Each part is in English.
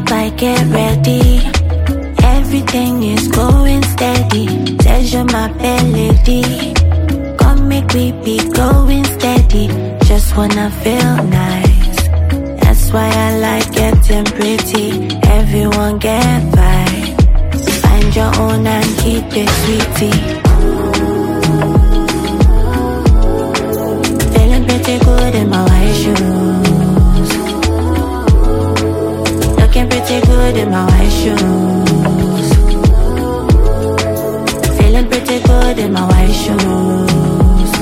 up, I get ready. Everything is going steady. Treasure my melody. Come make me be going steady. Just wanna feel nice. That's why I like getting pretty. Everyone get vibe. Find your own and keep it sweetie. Feeling pretty good in my white shoes. Looking pretty good in my white shoes. Feeling pretty good in my white shoes.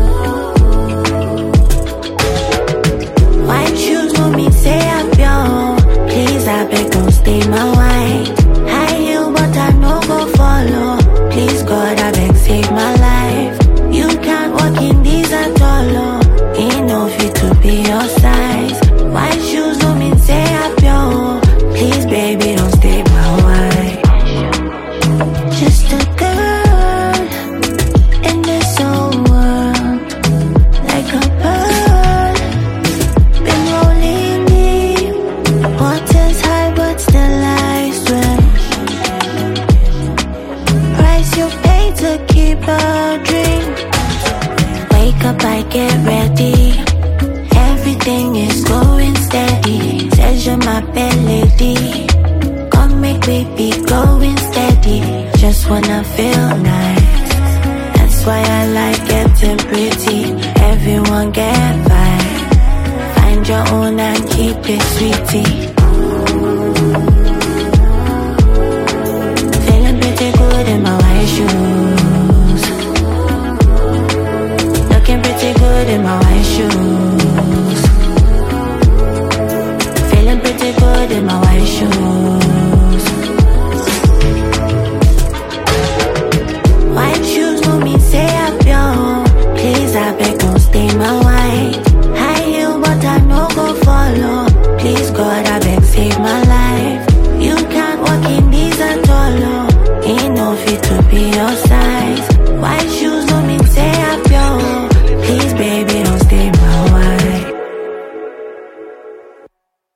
White shoes no mean say I'm young. Please I beg don't stay my white. High heel but I no go follow. Please God I beg save my life. You can't walk in these at all. Oh. Ain't no fit to be your size. White shoes no mean say I'm young. Please baby don't stay my white. Just a girl in this whole world. Like a bird, been rolling deep. Water's high but still I swim. Price you pay to keep a dream. Wake up, I get ready. Everything is going steady. Treasure my melody. Come make me be going steady. Just wanna feel nice. That's why I like getting pretty. Everyone get vibe. Find your own and keep it sweetie. Feeling pretty good in my white shoes.